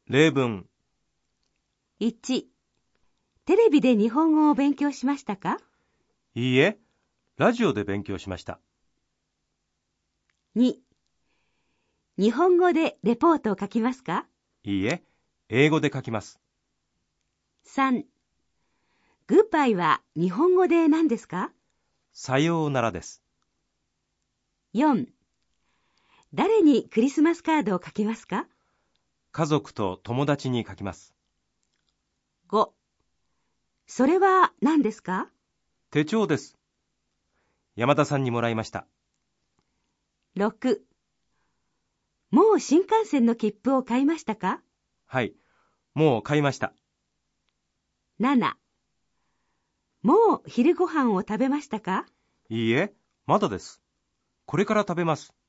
例文。 1、テレビで日本語を勉強しましたか？ いいえ、ラジオで勉強しました。 2、日本語でレポートを書きますか？ いいえ、英語で書きます。 3、グッバイは日本語で何ですか？ さようならです。 4、誰にクリスマスカードを書きますか？ 家族と友達に書きます。 5、それは何ですか？ 手帳です。山田さんにもらいました。 6、もう新幹線の切符を買いましたか？ はい、もう買いました。 7、もう昼ご飯を食べましたか？ いいえ、まだです。これから食べます。